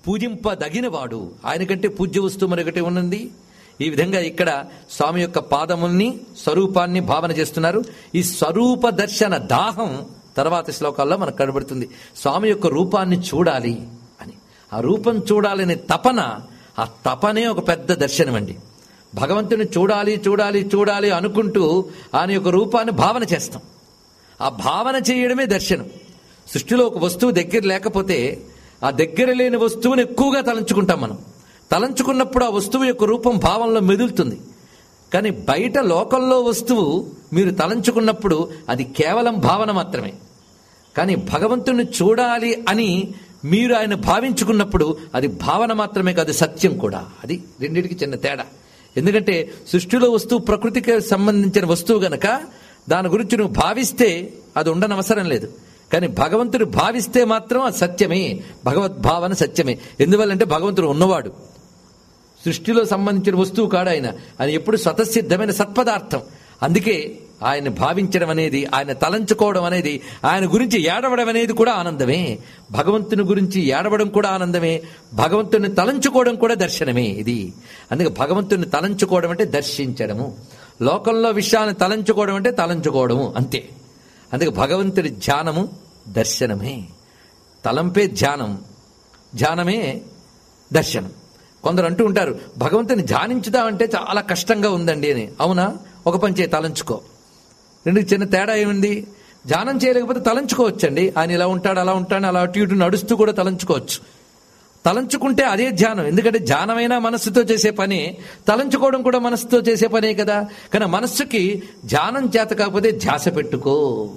పూజింపదగినవాడు. ఆయన కంటే పూజ్య వస్తువు మరొకటి ఉన్నది. ఈ విధంగా ఇక్కడ స్వామి యొక్క పాదముల్ని, స్వరూపాన్ని భావన చేస్తున్నారు. ఈ స్వరూప దర్శన దాహం తర్వాత శ్లోకాల్లో మనకు కనబడుతుంది. స్వామి యొక్క రూపాన్ని చూడాలి అని, ఆ రూపం చూడాలనే తపన, ఆ తపనే ఒక పెద్ద దర్శనం అండి. భగవంతుని చూడాలి చూడాలి చూడాలి అనుకుంటూ ఆయన యొక్క రూపాన్ని భావన చేస్తాం. ఆ భావన చేయడమే దర్శనం. సృష్టిలో ఒక వస్తువు దగ్గర లేకపోతే ఆ దగ్గర లేని వస్తువుని ఎక్కువగా తలంచుకుంటాం మనం. తలంచుకున్నప్పుడు ఆ వస్తువు యొక్క రూపం భావంలో మెదులుతుంది. కానీ బయట లోకంలో వస్తువు మీరు తలంచుకున్నప్పుడు అది కేవలం భావన మాత్రమే. కానీ భగవంతుని చూడాలి అని మీరు ఆయన భావించుకున్నప్పుడు అది భావన మాత్రమే కాదు, సత్యం కూడా. అది రెండింటికి చిన్న తేడా. ఎందుకంటే సృష్టిలో వస్తువు ప్రకృతికి సంబంధించిన వస్తువు గనక దాని గురించి నువ్వు భావిస్తే అది ఉండనవసరం లేదు. కానీ భగవంతుడు భావిస్తే మాత్రం అది సత్యమే, భగవద్భావన సత్యమే. ఎందువల్లంటే భగవంతుడు ఉన్నవాడు, సృష్టిలో సంబంధించిన వస్తువు కాడు ఆయన. ఆయన ఎప్పుడు స్వతసిద్ధమైన సత్పదార్థం. అందుకే ఆయన భావించడం అనేది, ఆయన తలంచుకోవడం అనేది, ఆయన గురించి ఏడవడం అనేది కూడా ఆనందమే. భగవంతుని గురించి ఏడవడం కూడా ఆనందమే, భగవంతుని తలంచుకోవడం కూడా దర్శనమే. ఇది అందుకే భగవంతుని తలంచుకోవడం అంటే దర్శించడము, లోకంలో విషయాన్ని తలంచుకోవడం అంటే తలంచుకోవడము అంతే. అందుకే భగవంతుడి ధ్యానము దర్శనమే. తలంపే ధ్యానం, ధ్యానమే దర్శనం. కొందరు అంటూ ఉంటారు, భగవంతుని ధ్యానించుదామంటే చాలా కష్టంగా ఉందండి అని. అవునా? ఒక పని చేయి, తలంచుకో. రెండు చిన్న తేడా ఏముంది? ధ్యానం చేయలేకపోతే తలంచుకోవచ్చండి. ఆయన ఇలా ఉంటాడు, అలా ఉంటాడు, అలా అటు ఇటు నడుస్తూ కూడా తలంచుకోవచ్చు. తలంచుకుంటే అదే ధ్యానం. ఎందుకంటే ధ్యానమైనా మనస్సుతో చేసే పనే, తలంచుకోవడం కూడా మనస్సుతో చేసే పనే కదా. కానీ మనస్సుకి ధ్యానం చేత కాకపోతే ధ్యాస పెట్టుకో,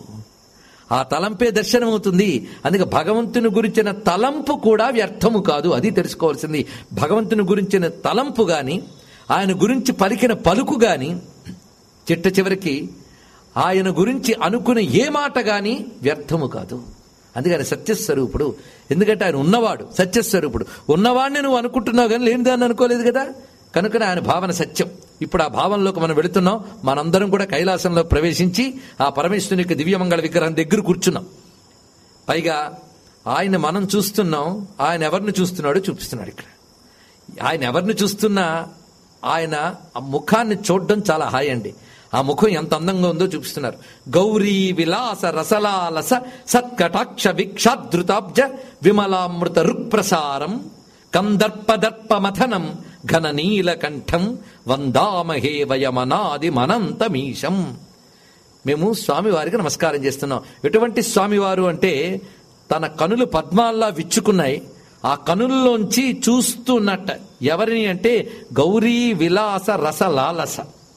ఆ తలంపే దర్శనం అవుతుంది. అందుకే భగవంతుని గురించిన తలంపు కూడా వ్యర్థము కాదు, అది తెలుసుకోవాల్సింది. భగవంతుని గురించిన తలంపు గాని, ఆయన గురించి పలికిన పలుకు గాని, చిట్ట చివరికి ఆయన గురించి అనుకునే ఏ మాట గాని వ్యర్థము కాదు. అందుకని సత్యస్వరూపుడు. ఎందుకంటే ఆయన ఉన్నవాడు, సత్యస్వరూపుడు. ఉన్నవాడిని నువ్వు అనుకుంటున్నావు కానీ లేని దాన్ని అనుకోలేదు కదా. కనుకనే ఆయన భావన సత్యం. ఇప్పుడు ఆ భావనలోకి మనం వెళుతున్నాం. మనందరం కూడా కైలాసంలో ప్రవేశించి ఆ పరమేశ్వరుని యొక్క దివ్యమంగళ విగ్రహం దగ్గర కూర్చున్నాం. పైగా ఆయన మనం చూస్తున్నాం, ఆయన ఎవరిని చూస్తున్నాడో చూపిస్తున్నాడు ఇక్కడ. ఆయన ఎవరిని చూస్తున్నా ఆయన ఆ ముఖాన్ని చూడడం చాలా హాయ్ అండి. ఆ ముఖం ఎంత అందంగా ఉందో చూపిస్తున్నారు. గౌరీ విలాస రసలాలస సత్కటాక్ష విక్షాధృతాబ్జ విమలామృత రుక్ప్రసారం కందర్పదర్ప మథనం ఘన నీలకంఠం వందామహే వయమనాది మనంతమీశం. మేము స్వామివారికి నమస్కారం చేస్తున్నాం. ఎటువంటి స్వామివారు అంటే తన కనులు పద్మాల్లా విచ్చుకున్నాయి. ఆ కనుల్లోంచి చూస్తున్నట్ట. ఎవరిని అంటే గౌరీ విలాస రసలాలస.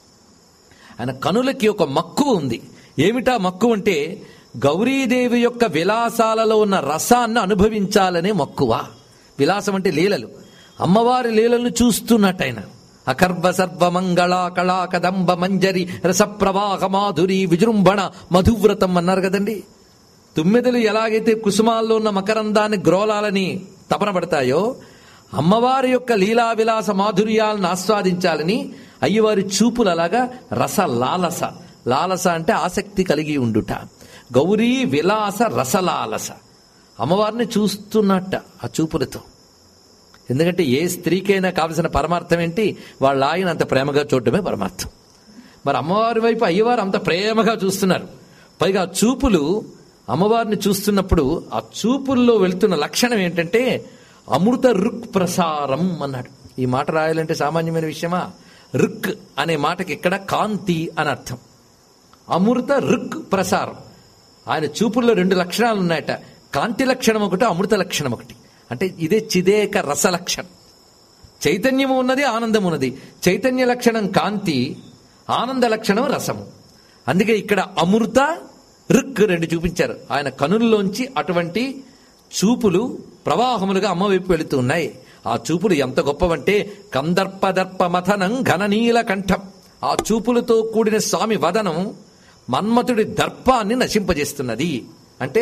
ఆయన కనులకి ఒక మక్కువ ఉంది. ఏమిటా మక్కువ అంటే గౌరీదేవి యొక్క విలాసాలలో ఉన్న రసాన్ని అనుభవించాలనే మక్కువ. విలాసం అంటే లీలలు, అమ్మవారి లీలలను చూస్తున్నట్టు ఆయన. అకర్వ సర్వ మంగళ కళా కదంబ మంజరి రసప్రవాహ మాధురి విజృంభణ మధువ్రతం అన్నారు కదండి. తుమ్మెదలు ఎలాగైతే కుసుమాల్లో ఉన్న మకరందాన్ని గ్రోలాలని తపన పడతాయో, అమ్మవారి యొక్క లీలా విలాస మాధుర్యాలను ఆస్వాదించాలని అయ్యవారి చూపులు అలాగా రసలాలస. లాలస అంటే ఆసక్తి కలిగి ఉండుట. గౌరీ విలాస రసలాలస, అమ్మవారిని చూస్తున్నట్ట ఆ చూపులతో. ఎందుకంటే ఏ స్త్రీకైనా కావలసిన పరమార్థం ఏంటి? వాళ్ళ ఆయన అంత ప్రేమగా చూడటమే పరమార్థం. మరి అమ్మవారి వైపు అయ్యవారు అంత ప్రేమగా చూస్తున్నారు. పైగా ఆ చూపులు అమ్మవారిని చూస్తున్నప్పుడు ఆ చూపుల్లో వెళ్తున్న లక్షణం ఏంటంటే అమృత రుక్ ప్రసారం అన్నాడు. ఈ మాట రాయాలంటే సామాన్యమైన విషయమా? రుక్ అనే మాటకి ఇక్కడ కాంతి అని అర్థం. అమృత రుక్ ప్రసారం. ఆయన చూపుల్లో రెండు లక్షణాలు ఉన్నాయట. కాంతి లక్షణం ఒకటి, అమృత లక్షణం ఒకటి. అంటే ఇదే చిదేక రస లక్షణం. చైతన్యము ఉన్నది, ఆనందం ఉన్నది. చైతన్య లక్షణం కాంతి, ఆనంద లక్షణం రసము. అందుకే ఇక్కడ అమృత రుక్ రెండు చూపించారు. ఆయన కనుల్లోంచి అటువంటి చూపులు ప్రవాహములుగా అమ్మ వైపు వెళుతూ ఉన్నాయి. ఆ చూపులు ఎంత గొప్పవంటే కందర్పదర్ప మథనం ఘననీల కంఠం. ఆ చూపులతో కూడిన స్వామి వదనం మన్మథుడి దర్పాన్ని నశింపజేస్తున్నది. అంటే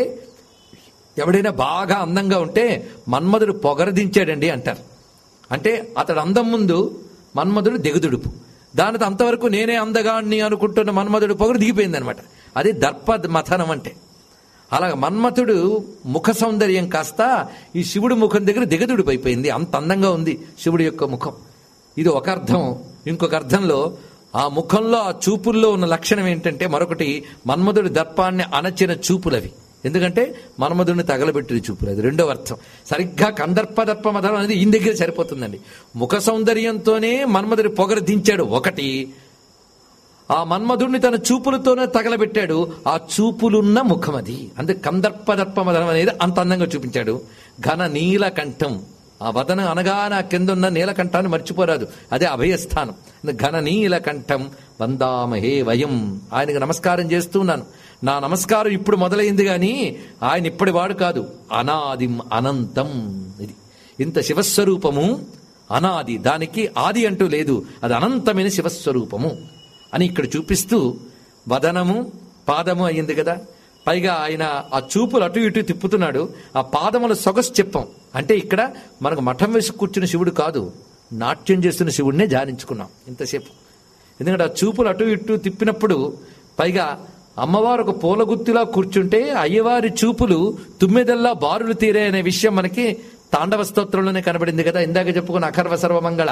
ఎవడైనా బాగా అందంగా ఉంటే మన్మధుడు పొగరదించాడండి అంటారు. అంటే అతడు అందం ముందు మన్మధుడు దిగుదుడుపు. దానితో అంతవరకు నేనే అందగాన్ని అనుకుంటున్న మన్మధుడు పొగరు దిగిపోయింది అనమాట. అది దర్ప మథనం అంటే. అలా మన్మథుడు ముఖ సౌందర్యం కాస్త ఈ శివుడి ముఖం దగ్గర దిగదుడిపైపోయింది. అంత అందంగా ఉంది శివుడి యొక్క ముఖం. ఇది ఒక అర్థం. ఇంకొక అర్థంలో ఆ ముఖంలో ఆ చూపుల్లో ఉన్న లక్షణం ఏంటంటే, మరొకటి మన్మధుడి దర్పాన్ని అణచిన చూపులవి. ఎందుకంటే మన్మధుడిని తగలబెట్టిన చూపులు. అది రెండవ అర్థం. సరిగ్గా కందర్పదర్ప మధం అనేది ఈయన దగ్గర సరిపోతుందండి. ముఖ సౌందర్యంతోనే మన్మధుడి పొగరు దించాడు ఒకటి, ఆ మన్మధుడిని తన చూపులతోనే తగలబెట్టాడు. ఆ చూపులున్న ముఖం అది. అందుకే కందర్పదర్ప మధనం అనేది అంత అందంగా చూపించాడు. ఘన నీలకంఠం, ఆ వదన అనగానే ఆ కింద ఉన్న నీలకంఠాన్ని మర్చిపోరాదు, అదే అభయస్థానం. ఘన నీలకంఠం వందామహే వయం. ఆయనకు నమస్కారం చేస్తున్నాను. నా నమస్కారం ఇప్పుడు మొదలైంది గాని ఆయన ఇప్పటివాడు కాదు. అనాదిం అనంతం. ఇది ఇంత శివస్వరూపము అనాది, దానికి ఆది అంటూ లేదు, అది అనంతమైన శివస్వరూపము అని ఇక్కడ చూపిస్తూ వదనము పాదము అయ్యింది కదా. పైగా ఆయన ఆ చూపులు అటు ఇటు తిప్పుతున్నాడు. ఆ పాదముల సొగసు చెప్పాం. అంటే ఇక్కడ మనకు మఠం వేసి కూర్చున్న శివుడు కాదు, నాట్యం చేస్తున్న శివుడినే ధ్యానించుకున్నాం ఇంతసేపు. ఎందుకంటే ఆ చూపులు అటు ఇటు తిప్పినప్పుడు, పైగా అమ్మవారు ఒక పూలగుత్తిలా కూర్చుంటే అయ్యవారి చూపులు తుమ్మెదల్లా బారులు తీరే అనే విషయం మనకి తాండవ స్తోత్రంలోనే కనబడింది కదా, ఇందాక చెప్పుకున్న అఖర్వ సర్వమంగళ.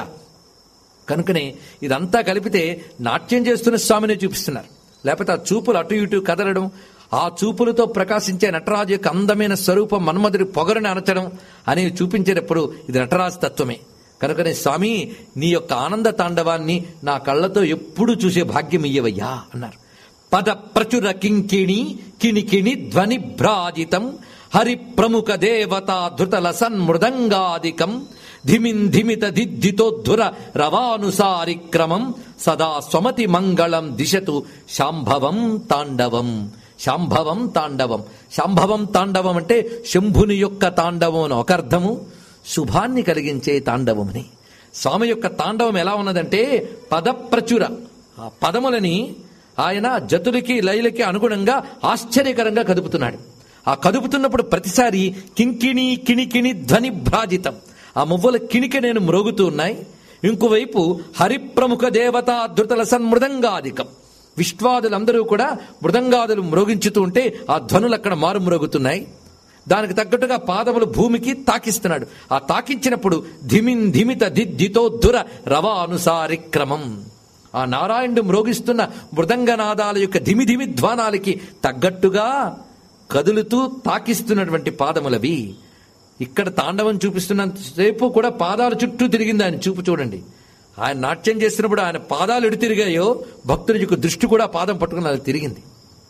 కనుకనే ఇదంతా కలిపితే నాట్యం చేస్తున్న స్వామిని చూపిస్తున్నారు. లేకపోతే ఆ చూపులు అటు ఇటు కదలడం, ఆ చూపులతో ప్రకాశించే నటరాజు యొక్క అందమైన స్వరూపం మన్మధుడి పొగరుని అణచడం అనేవి చూపించేటప్పుడు ఇది నటరాజు తత్వమే. కనుకనే స్వామి, నీ యొక్క ఆనంద తాండవాన్ని నా కళ్ళతో ఎప్పుడు చూసే భాగ్యం ఇయ్యవయ్యా అన్నారు. పద ప్రచుర కింకిణి కిణికిణి ధ్వని భ్రాజితం హరి ప్రముఖ దేవతా ధృతల సన్మృదంగాదికం ధిమిన్ ధిమిత దిద్దితోద్ధుర రవానుసారిక్రమం సదా స్వమతి మంగళం దిశతు శాంభవం తాండవం. శాంభవం తాండవం. శాంభవం తాండవం అంటే శంభుని యొక్క తాండవం అని ఒక అర్థము, శుభాన్ని కలిగించే తాండవం అని. స్వామి యొక్క తాండవం ఎలా ఉన్నదంటే పదప్రచుర, ఆ పదములని ఆయన జతులకి లయలకి అనుగుణంగా ఆశ్చర్యకరంగా కదుపుతున్నాడు. ఆ కదుపుతున్నప్పుడు ప్రతిసారి కింకిణి కిణికిణి ధ్వని భ్రాజితం, ఆ మువ్వల కిణిక నేను మ్రోగుతూ ఉన్నాయి. ఇంకోవైపు హరిప్రముఖ దేవతా ధృతల సన్మృదంగాదికం, విశ్వాదులందరూ కూడా మృదంగాదులు మ్రోగించుతూ ఉంటే ఆ ధ్వనులు అక్కడ మారు మ్రోగుతున్నాయి. దానికి తగ్గట్టుగా పాదములు భూమికి తాకిస్తున్నాడు. ఆ తాకించినప్పుడు ధిమిన్ ధిమిత దిద్దితోద్ధుర రవానుసారిక్రమం, ఆ నారాయణుడు మ్రోగిస్తున్న మృదంగనాదాల యొక్క ధిమి ధిమి ధ్వానాలకి తగ్గట్టుగా కదులుతూ తాకిస్తున్నటువంటి పాదములవి. ఇక్కడ తాండవం చూపిస్తున్నంతసేపు కూడా పాదాల చుట్టూ తిరిగింది ఆయన చూపు. చూడండి, ఆయన నాట్యం చేస్తున్నప్పుడు ఆయన పాదాలు ఎడు తిరిగాయో భక్తుల యొక్క దృష్టి కూడా పాదం పట్టుకుని అలా తిరిగింది.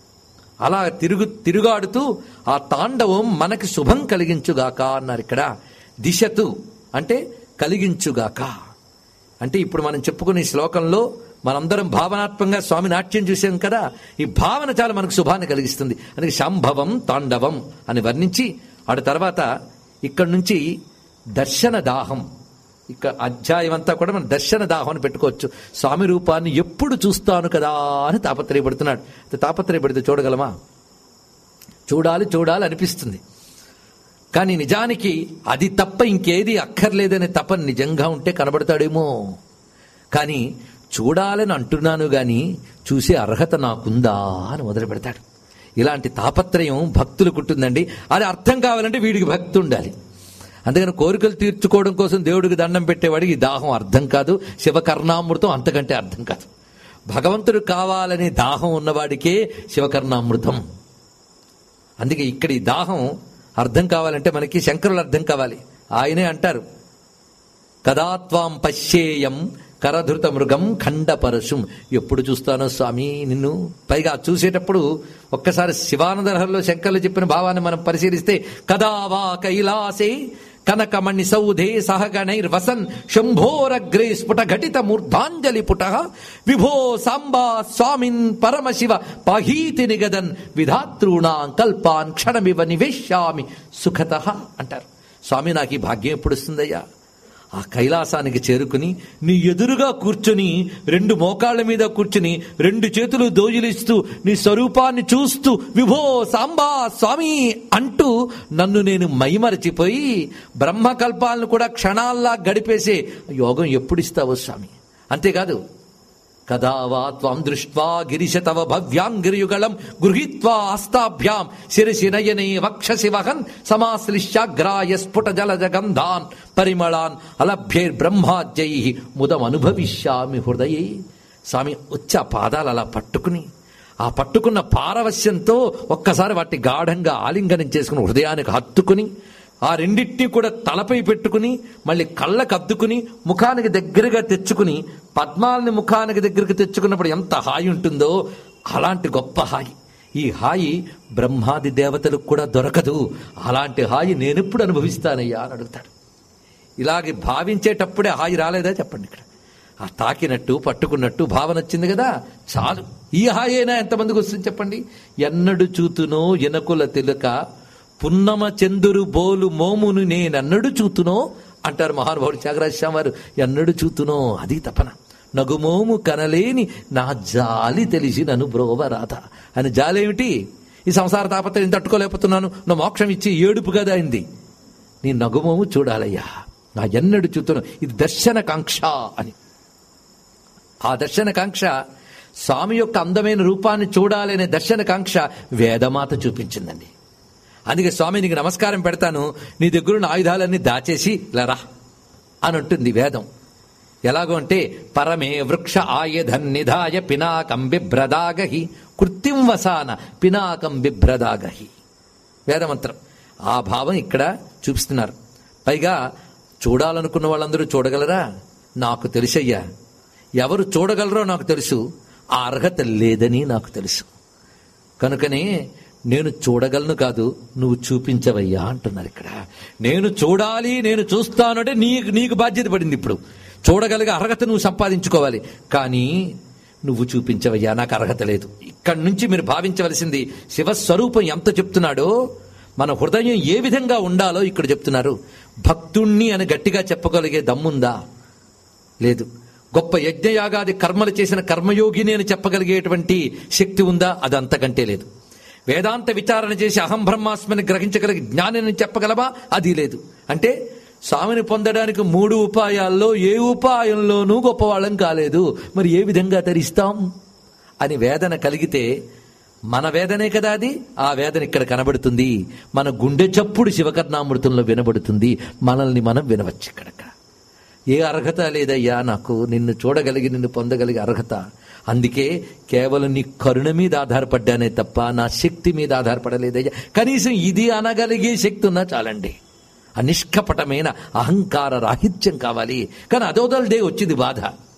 అలా తిరుగాడుతూ ఆ తాండవం మనకి శుభం కలిగించుగాక అన్నారు. ఇక్కడ దిశతు అంటే కలిగించుగాక అంటే ఇప్పుడు మనం చెప్పుకునే శ్లోకంలో మనందరం భావనాత్మకంగా స్వామి నాట్యం చూసాం కదా, ఈ భావన చాలా మనకు శుభాన్ని కలిగిస్తుంది. అందుకే శాంభవం తాండవం అని వర్ణించి ఆడ తర్వాత ఇక్కడి నుంచి దర్శన దాహం, ఇక అధ్యాయం అంతా కూడా మనం దర్శన దాహం అని పెట్టుకోవచ్చు. స్వామి రూపాన్ని ఎప్పుడు చూస్తాను కదా అని తాపత్రయపడుతున్నాడు. తాపత్రయపడితే చూడగలమా? చూడాలి చూడాలి అనిపిస్తుంది. కానీ నిజానికి అది తప్ప ఇంకేది అక్కర్లేదనే తపన నిజంగా ఉంటే కనబడతాడేమో. కానీ చూడాలని అంటున్నాను గాని చూసే అర్హత నాకుందా అని మొదలు పెడతాడు. ఇలాంటి తాపత్రయం భక్తులకు ఉంటుందండి. అది అర్థం కావాలంటే వీడికి భక్తి ఉండాలి. అందుకని కోరికలు తీర్చుకోవడం కోసం దేవుడికి దండం పెట్టేవాడికి ఈ దాహం అర్థం కాదు, శివకర్ణామృతం అంతకంటే అర్థం కాదు. భగవంతుడు కావాలనే దాహం ఉన్నవాడికే శివకర్ణామృతం. అందుకే ఇక్కడ ఈ దాహం అర్థం కావాలంటే మనకి శంకరులు అర్థం కావాలి. ఆయనే అంటారు, కదాత్వాం పశ్యేయం కరధృత మృగం ఖండపరశుం. ఎప్పుడు చూస్తానో స్వామి నిన్ను. పైగా చూసేటప్పుడు ఒక్కసారి శివానందరహంలో శంకర్లు చెప్పిన భావాన్ని మనం పరిశీలిస్తే, కదా వా కైలాసే కనకమణి సౌధే సహగణైర్వసన్ శంభోరగ్రే స్ఫుట ఘటిత మూర్ధాంజలి పుట విభో సాంబా స్వామిన్ పరమశివ పాహీతి నిగదన్ విధాతృణాం కల్పాన్ క్షణమివ నివేశ్యామి సుఖతః అంటారు. స్వామి నాకు ఈ భాగ్యం ఎప్పుడు వస్తుందయ్యా? ఆ కైలాసానికి చేరుకుని నీ ఎదురుగా కూర్చుని, రెండు మోకాళ్ళ మీద కూర్చుని, రెండు చేతులు దోజిలిస్తూ నీ స్వరూపాన్ని చూస్తూ విభో సాంబా స్వామి అంటూ నన్ను నేను మైమరచిపోయి బ్రహ్మకల్పాలను కూడా క్షణాల్లా గడిపేసే యోగం ఎప్పుడు ఇస్తావో స్వామి. అంతేకాదు కదా వా త్వాం దృష్ట్వా గిరిశ తవ భవ్యాంగిరియుగళం గృహీత్వా హస్తాభ్యాం శిరసి నయనే వక్షసి వహన్ సమాశ్లిష్యాగ్రాయ స్ఫుట జలజ గంధాన్ పరిమళాన్ అలభ్యైర్బ్రహ్మాద్యై ముదమనుభవిష్యామి హృదయే. స్వామి వచ్చి ఆ పాదాలు అలా పట్టుకుని, ఆ పట్టుకున్న పారవశ్యంతో ఒక్కసారి వాటిని గాఢంగా ఆలింగనం చేసుకుని హృదయానికి హత్తుకుని, ఆ రెండింటినీ కూడా తలపై పెట్టుకుని మళ్ళీ కళ్ళకు అద్దుకుని ముఖానికి దగ్గరగా తెచ్చుకుని, పద్మాలని ముఖానికి దగ్గరికి తెచ్చుకున్నప్పుడు ఎంత హాయి ఉంటుందో అలాంటి గొప్ప హాయి. ఈ హాయి బ్రహ్మాది దేవతలకు కూడా దొరకదు. అలాంటి హాయి నేనెప్పుడు అనుభవిస్తానయ్యా అని అడుగుతాడు. ఇలాగే భావించేటప్పుడే హాయి రాలేదా చెప్పండి? ఇక్కడ ఆ తాకినట్టు పట్టుకున్నట్టు భావన వచ్చింది కదా, చాలు. ఈ హాయి అయినా ఎంతమందికి వస్తుంది చెప్పండి? ఎన్నడు చూతునో ఎనకుల తిలక పున్నమ చందురు బోలు మోమును నేనన్నడు చూతునో అంటారు మహానుభావుడు త్యాగరాజస్వామి వారు. ఎన్నడు చూతునో అది తపన. నగుమోము కనలేని నా జాలి తెలిసి నన్ను బ్రోవరాధ అని. జాలేమిటి? ఈ సంసార తాపత్రయం తట్టుకోలేకపోతున్నాను, నా మోక్షం ఇచ్చి ఏడుపు కదా అయింది. నీ నగుమోము చూడాలయ్యా, నా ఎన్నడు చూతునో. ఇది దర్శన కాంక్ష అని. ఆ దర్శన కాంక్ష, స్వామి యొక్క అందమైన రూపాన్ని చూడాలనే దర్శన కాంక్ష వేదమాత చూపించిందండి. అందుకే స్వామి నీకు నమస్కారం పెడతాను, నీ దగ్గరున్న ఆయుధాలన్నీ దాచేసి లరా అని అంటుంది వేదం. ఎలాగో అంటే పరమే వృక్ష ఆయుధం నిధాయ పినాకం బిభ్రదాగహి కృత్తిం వసాన పినాకం బిభ్రదాగహి వేదమంత్రం. ఆ భావం ఇక్కడ చూపిస్తున్నారు. పైగా చూడాలనుకున్న వాళ్ళందరూ చూడగలరా? నాకు తెలుసయ్యా. ఎవరు చూడగలరో నాకు తెలుసు, ఆ అర్హత లేదని నాకు తెలుసు. కనుకనే నేను చూడగలను కాదు, నువ్వు చూపించవయ్యా అంటున్నారు ఇక్కడ. నేను చూడాలి, నేను చూస్తానంటే నీకు బాధ్యత పడింది. ఇప్పుడు చూడగలిగే అర్హత నువ్వు సంపాదించుకోవాలి, కానీ నువ్వు చూపించవయ్యా, నాకు అర్హత లేదు. ఇక్కడి నుంచి మీరు భావించవలసింది శివస్వరూపం ఎంత చెప్తున్నాడో, మన హృదయం ఏ విధంగా ఉండాలో ఇక్కడ చెప్తున్నారు. భక్తుణ్ణి అని గట్టిగా చెప్పగలిగే దమ్ముందా? లేదు. గొప్ప యజ్ఞయాగాది కర్మలు చేసిన కర్మయోగిని అని చెప్పగలిగేటువంటి శక్తి ఉందా? అది అంతకంటే లేదు. వేదాంత విచారణ చేసి అహం బ్రహ్మాస్మిని గ్రహించగలిగే జ్ఞానిని చెప్పగలవా? అది లేదు. అంటే స్వామిని పొందడానికి 3 ఉపాయాల్లో ఏ ఉపాయంలోనూ గొప్పవాళ్ళం కాలేదు, మరి ఏ విధంగా తరిస్తాం అని వేదన కలిగితే, మన వేదనే కదా అది, ఆ వేదన ఇక్కడ కనబడుతుంది. మన గుండె చప్పుడు శివకర్ణామృతంలో వినబడుతుంది. మనల్ని మనం వినవచ్చు. ఇక్కడక్కడ ఏ అర్హత లేదయ్యా నాకు, నిన్ను చూడగలిగి నిన్ను పొందగలిగే అర్హత. అందుకే కేవలం నీ కరుణ మీద ఆధారపడ్డానే తప్ప నా శక్తి మీద ఆధారపడలేదయ్యా. కనీసం ఇది అనగలిగే శక్తి ఉన్నా చాలండి. అనిష్కపటమైన అహంకార రాహిత్యం కావాలి. కానీ అదోదలదే వచ్చింది బాధ.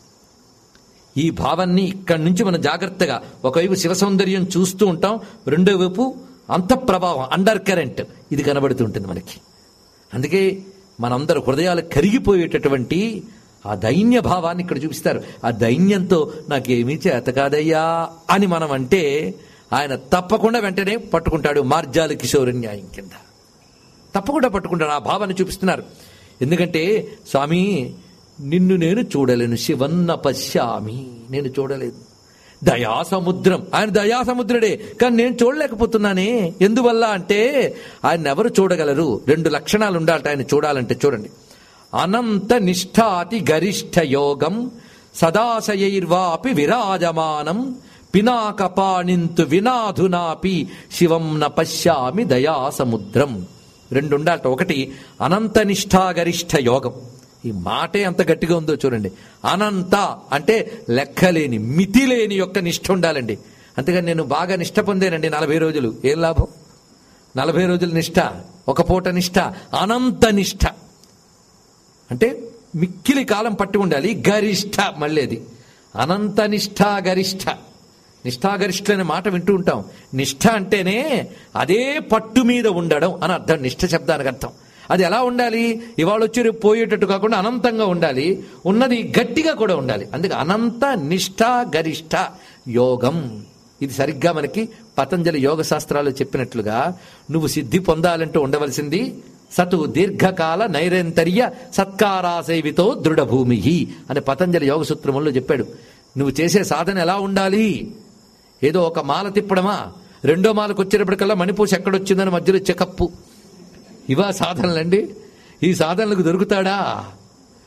ఈ భావాన్ని ఇక్కడి నుంచి మనం జాగ్రత్తగా, ఒకవైపు శివ సౌందర్యం చూస్తూ ఉంటాం, రెండో వైపు అంతఃప్రవాహం, అండర్ కరెంట్ ఇది కనబడుతుంటుంది మనకి. అందుకే మనందరూ హృదయాలు కరిగిపోయేటటువంటి ఆ దైన్య భావాన్ని ఇక్కడ చూపిస్తారు. ఆ దైన్యంతో నాకేమీ చేత కాదయ్యా అని మనం అంటే ఆయన తప్పకుండా వెంటనే పట్టుకుంటాడు. మార్జాల కిశోర న్యాయం కింద తప్పకుండా పట్టుకుంటాడు. ఆ భావాన్ని చూపిస్తున్నారు. ఎందుకంటే స్వామి నిన్ను నేను చూడలేను, శివన్న పశ్యామి, నేను చూడలేదు. దయాసముద్రం, ఆయన దయాసముద్రుడే, కానీ నేను చూడలేకపోతున్నానే. ఎందువల్ల అంటే ఆయన ఎవరు చూడగలరు? 2 లక్షణాలు ఉండాలట ఆయన చూడాలంటే. చూడండి, అనంత నిష్ఠాతి గరిష్ఠ యోగం సదాశయైర్వాపి విరాజమానం పినాకపాణింతు వినాధునాపి శివం న పశ్యామి దయాసముద్రం. 2 ఉండాలట. ఒకటి అనంత నిష్ఠా గరిష్ఠ యోగం. ఈ మాటే అంత గట్టిగా ఉందో చూడండి. అనంత అంటే లెక్కలేని, మితిలేని యొక్క నిష్ఠ ఉండాలండి. అంతేగాని నేను బాగా నిష్ఠ పొందేనండి 40 రోజులు, ఏం లాభం? 40 రోజుల నిష్ఠ, ఒక పూట నిష్ఠ. అనంత నిష్ఠ అంటే మిక్కిలి కాలం పట్టి ఉండాలి. గరిష్ఠ మళ్ళీ అది అనంత నిష్ఠా గరిష్ఠ. నిష్ఠాగరిష్ఠ అనే మాట వింటూ ఉంటాం. నిష్ఠ అంటేనే అదే పట్టు మీద ఉండడం అని అర్థం. నిష్ఠ శబ్దానికి అర్థం. అది ఎలా ఉండాలి? ఇవాళ వచ్చి రేపు పోయేటట్టు కాకుండా అనంతంగా ఉండాలి, ఉన్నది గట్టిగా కూడా ఉండాలి. అందుకే అనంత నిష్ఠ గరిష్ఠ యోగం. ఇది సరిగ్గా మనకి పతంజలి యోగ శాస్త్రాలు చెప్పినట్లుగా నువ్వు సిద్ధి పొందాలంటూ ఉండవలసింది సతు దీర్ఘకాల నైరంతర్య సత్కారాసేవితో దృఢభూమి అని పతంజలి యోగ సూత్రముల్లో చెప్పాడు. నువ్వు చేసే సాధన ఎలా ఉండాలి? ఏదో ఒక మాల తిప్పడమా? 2వ మాలకు వచ్చేటప్పటికల్లా మణిపూస ఎక్కడొచ్చిందని మధ్యలో చెకప్పు. ఇవా సాధనలండి? ఈ సాధనలకు దొరుకుతాడా?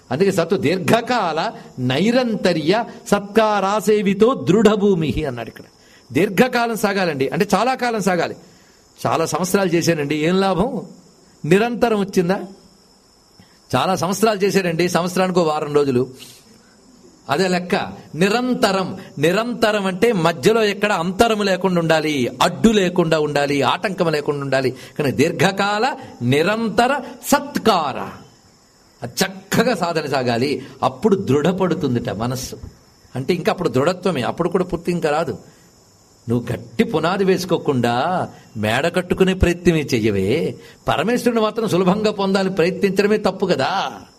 అందుకే సత్తు దీర్ఘకాల నైరంతర్య సత్కారాసేవితో దృఢభూమి అన్నాడు. ఇక్కడ దీర్ఘకాలం సాగాలండి, అంటే చాలా కాలం సాగాలి. చాలా సంవత్సరాలు చేశానండి, ఏం లాభం? నిరంతరం వచ్చిందా? చాలా సంవత్సరాలు చేశారండి, సంవత్సరానికి వారం రోజులు, అదే లెక్క. నిరంతరం, నిరంతరం అంటే మధ్యలో ఎక్కడ అంతరం లేకుండా ఉండాలి, అడ్డు లేకుండా ఉండాలి, ఆటంకం లేకుండా ఉండాలి. కానీ దీర్ఘకాల నిరంతర సత్కార, చక్కగా సాధన సాగాలి. అప్పుడు దృఢపడుతుందిట మనస్సు. అంటే ఇంకా అప్పుడు దృఢత్వమే, అప్పుడు కూడా పూర్తి ఇంకా రాదు. నువ్వు గట్టి పునాది వేసుకోకుండా మేడ కట్టుకునే ప్రయత్నమే చెయ్యవే. పరమేశ్వరుని మాత్రం సులభంగా పొందాలని ప్రయత్నించడమే తప్పు కదా.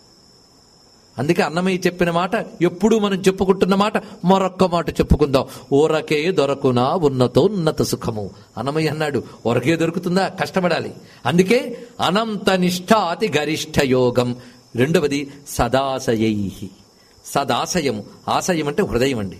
అందుకే అన్నమయ్య చెప్పిన మాట ఎప్పుడూ మనం చెప్పుకుంటున్న మాట మరొక్క మాట చెప్పుకుందాం. ఊరకే దొరకునా ఉన్నతోన్నత సుఖము. అన్నమయ్య అన్నాడు, ఊరకే దొరుకుతుందా? కష్టపడాలి. అందుకే అనంత నిష్ఠాతి గరిష్ఠ యోగం. రెండవది సదాశయై. సదాశయం, ఆశయం అంటే హృదయం అండి.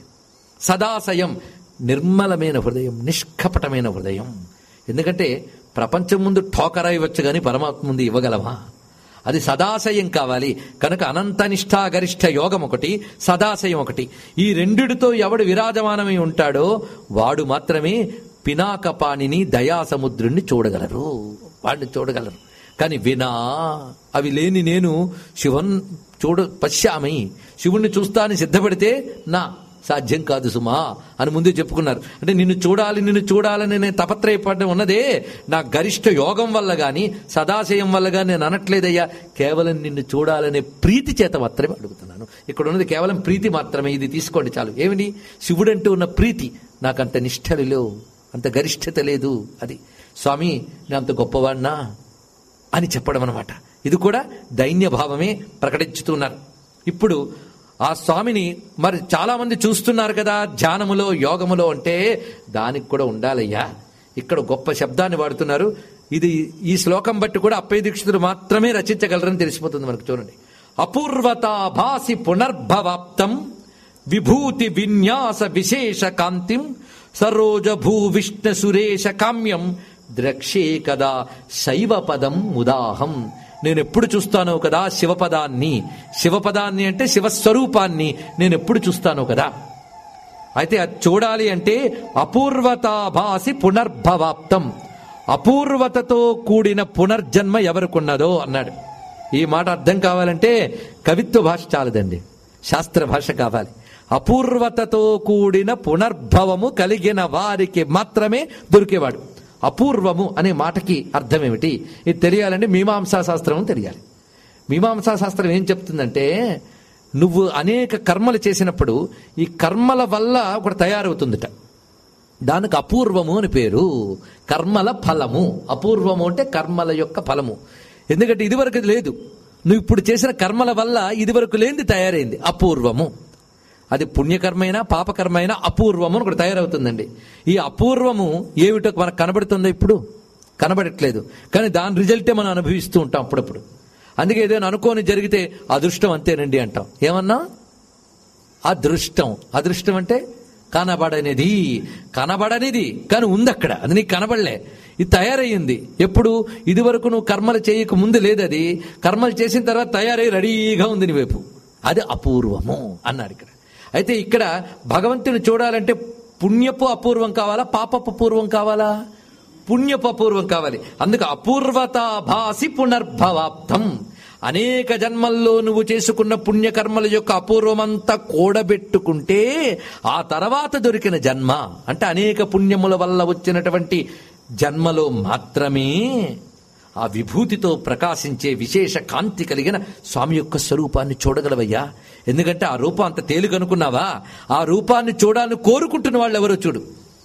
సదాశయం నిర్మలమైన హృదయం, నిష్కపటమైన హృదయం. ఎందుకంటే ప్రపంచం ముందు ఠోకరా ఇవ్వచ్చు కానీ పరమాత్మ ముందు ఇవ్వగలమా? అది సదాశయం కావాలి. కనుక అనంత నిష్ఠా గరిష్ఠ యోగం ఒకటి, సదాశయం ఒకటి. ఈ రెండిటితో ఎవడు విరాజమానమై ఉంటాడో వాడు మాత్రమే పినాకపాణిని దయాసముద్రుణ్ణి చూడగలరు, వాడిని చూడగలరు. కానీ వినా అవి లేని నేను శివన్ పశ్యామి, శివుణ్ణి చూస్తానని సిద్ధపడితే నా సాధ్యం కాదు సుమా అని ముందే చెప్పుకున్నారు. అంటే నిన్ను చూడాలని నేను తపత్రయపడడం ఉన్నదే నా గరిష్ఠ యోగం వల్ల గాని సదాశయం వల్ల గాని నేను అనట్లేదయ్యా. కేవలం నిన్ను చూడాలనే ప్రీతి చేత మాత్రమే అడుగుతున్నాను. ఇక్కడ ఉన్నది కేవలం ప్రీతి మాత్రమే. ఇది తీసుకోండి చాలు. ఏమిటి? శివుడంటూ ఉన్న ప్రీతి. నాకంత నిష్ఠలు లేవు, అంత గరిష్ఠత లేదు. అది స్వామి నేను అంత గొప్పవాడినా అని చెప్పడం అనమాట. ఇది కూడా దైన్య భావమే ప్రకటించుతున్నారు. ఇప్పుడు ఆ స్వామిని మరి చాలా మంది చూస్తున్నారు కదా ధ్యానములో, యోగములో. అంటే దానికి కూడా ఉండాలయ్యా. ఇక్కడ గొప్ప శబ్దాన్ని వాడుతున్నారు. ఇది ఈ శ్లోకం బట్టి కూడా అప్పయ్య దీక్షితుడు మాత్రమే రచించగలరని తెలిసిపోతుంది మనకు. చూడండి, అపూర్వతాభాసి పునర్భవాప్తం విభూతి విన్యాస విశేష కాంతిం సరోజ భూ విష్ణు సురేష కామ్యం ద్రక్షే కదా శైవపదం ముదాహం. నేను ఎప్పుడు చూస్తానో కదా శివపదాన్ని. శివపదాన్ని అంటే శివస్వరూపాన్ని నేను ఎప్పుడు చూస్తానో కదా. అయితే అది చూడాలి అంటే అపూర్వతాభాసి పునర్భవాప్తం, అపూర్వతతో కూడిన పునర్జన్మ ఎవరికున్నదో అన్నాడు. ఈ మాట అర్థం కావాలంటే కవిత్వ భాష చాలదండి, శాస్త్ర భాష కావాలి. అపూర్వతతో కూడిన పునర్భవము కలిగిన వారికి మాత్రమే దొరికేవాడు. అపూర్వము అనే మాటకి అర్థం ఏమిటి? ఇది తెలియాలంటే మీమాంసా శాస్త్రం తెలియాలి. మీమాంసా శాస్త్రం ఏం చెప్తుందంటే, నువ్వు అనేక కర్మలు చేసినప్పుడు ఈ కర్మల వల్ల ఒకటి తయారవుతుందిట, దానికి అపూర్వము అని పేరు. కర్మల ఫలము. అపూర్వము అంటే కర్మల యొక్క ఫలము. ఎందుకంటే ఇదివరకు లేదు, నువ్వు ఇప్పుడు చేసిన కర్మల వల్ల ఇదివరకు లేనిది తయారైంది, అపూర్వము. అది పుణ్యకర్మైనా పాపకర్మైనా అపూర్వము అని ఒకటి తయారవుతుందండి. ఈ అపూర్వము ఏమిటో మనకు కనబడుతుందో? ఇప్పుడు కనబడట్లేదు, కానీ దాని రిజల్టే మనం అనుభవిస్తూ ఉంటాం అప్పుడప్పుడు. అందుకే ఏదైనా అనుకోని జరిగితే అదృష్టం అంతేనండి అంటాం. ఏమన్నా? అదృష్టం. అదృష్టం అంటే కనబడనిది. కనబడనిది కానీ ఉంది అక్కడ, అది నీకు కనబడలే, ఇది తయారయ్యింది. ఎప్పుడు? ఇది వరకు నువ్వు కర్మలు చేయక ముందు లేదు, అది కర్మలు చేసిన తర్వాత తయారై రెడీగా ఉంది నీ వైపు. అది అపూర్వము అన్నాడు ఇక్కడ. అయితే ఇక్కడ భగవంతుని చూడాలంటే పుణ్యపు అపూర్వం కావాలా, పాపపు పూర్వం కావాలా? పుణ్యపు అపూర్వం కావాలి. అందుకు అపూర్వతాభాసి పునర్భవాప్తం. అనేక జన్మల్లో నువ్వు చేసుకున్న పుణ్యకర్మల యొక్క అపూర్వమంతా కూడబెట్టుకుంటే ఆ తర్వాత దొరికిన జన్మ, అంటే అనేక పుణ్యముల వల్ల వచ్చినటువంటి జన్మలో మాత్రమే ఆ విభూతితో ప్రకాశించే విశేష కాంతి కలిగిన స్వామి యొక్క స్వరూపాన్ని చూడగలవయ్యా. ఎందుకంటే ఆ రూపం అంత తేలికనుకున్నావా? ఆ రూపాన్ని చూడాలని కోరుకుంటున్న వాళ్ళు ఎవరో చూడు.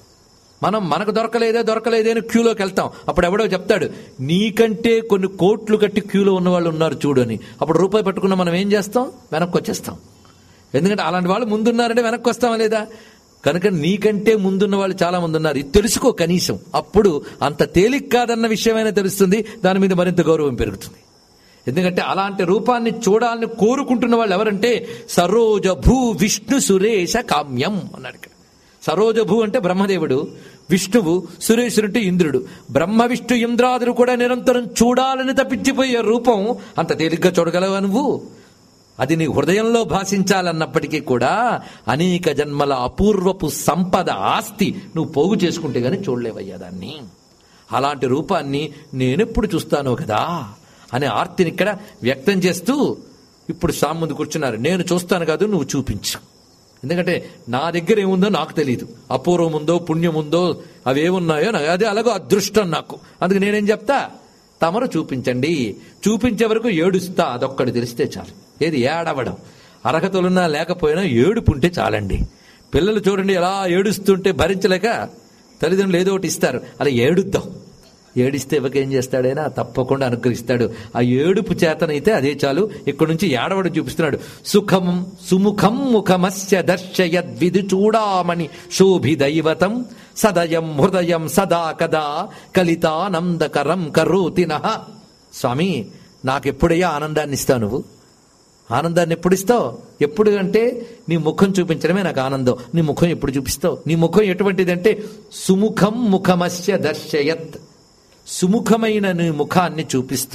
మనకు దొరకలేదే అని క్యూలోకి వెళ్తాం. అప్పుడు ఎవడో చెప్తాడు, నీకంటే కొన్ని కోట్లు కట్టి క్యూలో ఉన్న వాళ్ళు ఉన్నారు చూడు అని. అప్పుడు రూపాయి పట్టుకున్న మనం ఏం చేస్తాం? వెనక్కి వచ్చేస్తాం. ఎందుకంటే అలాంటి వాళ్ళు ముందున్నారంటే వెనక్కి వస్తామా లేదా? కనుక నీకంటే ముందున్న వాళ్ళు చాలా మంది ఉన్నారు, ఇది తెలుసుకో కనీసం. అప్పుడు అంత తేలిక కాదన్న విషయమైనా తెలుస్తుంది, దాని మీద మరింత గౌరవం పెరుగుతుంది. ఎందుకంటే అలాంటి రూపాన్ని చూడాలని కోరుకుంటున్న వాళ్ళు ఎవరంటే సరోజ భూ విష్ణు సురేష కామ్యం అన్నాడు ఇక్కడ. సరోజ భూ అంటే బ్రహ్మదేవుడు, విష్ణువు, సురేశుడు అంటే ఇంద్రుడు. బ్రహ్మ విష్ణు ఇంద్రాదులు కూడా నిరంతరం చూడాలని తప్పించిపోయే రూపం అంత తేలిగ్గా చూడగలవా నువ్వు? అది నీ హృదయంలో భాషించాలన్నప్పటికీ కూడా అనేక జన్మల అపూర్వపు సంపద ఆస్తి నువ్వు పోగు చేసుకుంటే గానీ చూడలేవయ్యా దాన్ని. అలాంటి రూపాన్ని నేనెప్పుడు చూస్తానో కదా అనే ఆర్తిని ఇక్కడ వ్యక్తం చేస్తూ ఇప్పుడు స్వామి ముందు కూర్చున్నారు. నేను చూస్తాను కాదు, నువ్వు చూపించు. ఎందుకంటే నా దగ్గర ఏముందో నాకు తెలియదు. అపూర్వం ఉందో పుణ్యం ఉందో అవేమున్నాయో అది అలాగో అదృష్టం నాకు. అందుకు నేనేం చెప్తా, తమరు చూపించండి. చూపించే వరకు ఏడుస్తా, అదొక్కటి తెలిస్తే చాలు. ఏది ఏడవడం, అర్హతలున్నా లేకపోయినా ఏడుపుంటే చాలండి. పిల్లలు చూడండి ఎలా ఏడుస్తుంటే భరించలేక తల్లిదండ్రులు ఏదో ఒకటి ఇస్తారు, అలా ఏడుద్దాం. ఏడిస్తే ఇవ్వకేం చేస్తాడైనా తప్పకుండా అనుగ్రహిస్తాడు. ఆ ఏడుపు చేతనైతే అదే చాలు. ఇక్కడి నుంచి ఏడవడం చూపిస్తున్నాడు. సుఖం సుముఖం ముఖమస్య దర్శయద్విధి చూడామణి శోభి దైవతం సదయం హృదయం సదా కదా కలితానందకరం కరోతి నః. స్వామి, నాకెప్పుడయ్యా ఆనందాన్ని ఇస్తావు? నువ్వు ఆనందాన్ని ఎప్పుడు ఇస్తావు? ఎప్పుడు అంటే నీ ముఖం చూపించడమే నాకు ఆనందం. నీ ముఖం ఎప్పుడు చూపిస్తావు? నీ ముఖం ఎటువంటిదంటే సుముఖం ముఖమస్య దర్శయత్, సుముఖమైన నీ ముఖాన్ని చూపిస్తూ.